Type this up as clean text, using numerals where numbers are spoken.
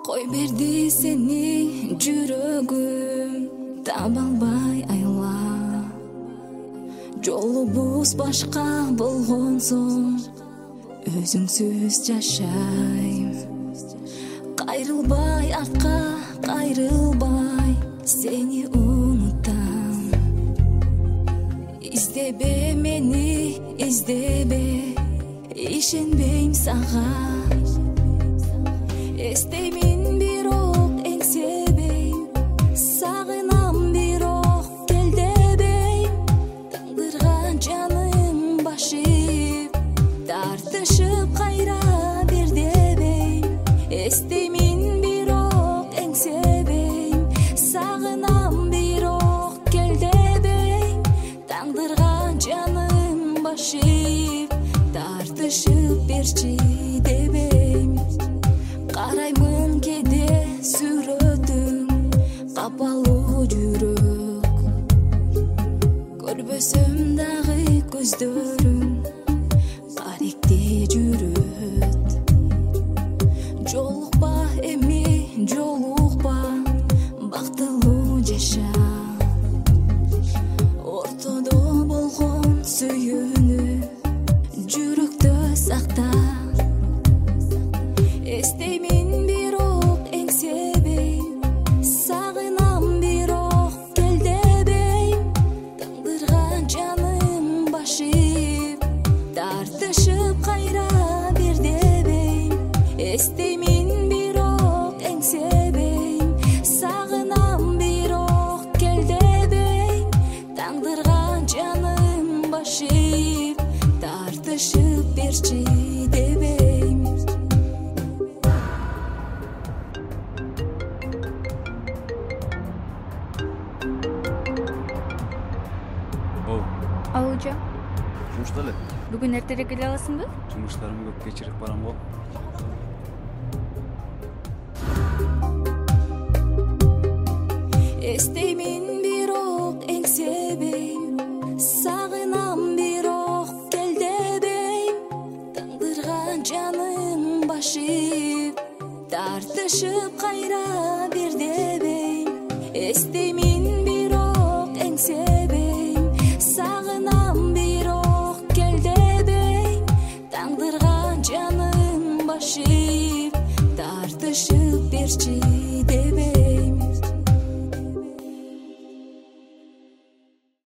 Кой берди сени жүрөгүм, таба албай айла. Жолубуз башка болгон соң, өзүңсүз жашайм. Кайрылбай артка, кайрылбай, сени унутам. Издебе мени, издебе, ишенбейм сага. Эстеймин бирок эңсебейм, сагынам бирок кел дебейм. Таңдырган жаным башып, тартышып кайра бир дебейм. Эстеймин бирок эңсебейм, сагынам бирок кел дебейм. Таңдырган жаным башып, тартышып берчи дебейм. Караймын кеде сүрөтүң, капалуу жүрөк. Көрбөсөм дагы көздөрүң, каректи жүрөт. Жолукпа эми, жолукпа, бактылуу жаша. Ортодо болгон сүйүүнү жүрөктө сакта. Эстеймин бирок эңсебейм, сагынам бирок кел дебейм. Таңдырган жаным башып, тартышып кайра бир дебейм. Эстеймин бирок эңсебейм, сагынам бирок кел дебейм. Таңдырган жаным башып, тартышып берчи дебейм. Алжа, Жумушта эле. бүгүн эртерээк келе аласыңбы? Жумуштарым көп, кечирип барам го. Эстеймин бирок эңсебейм, сагынам бирок кел дебейм. Таңдырган жаным башып, тартышып кайра бир дебейм. Эстеймин бирок эңсебейм, сагынам бирок кел дебейм. Таңдырган жаным башып, тартышып берчи дебейм.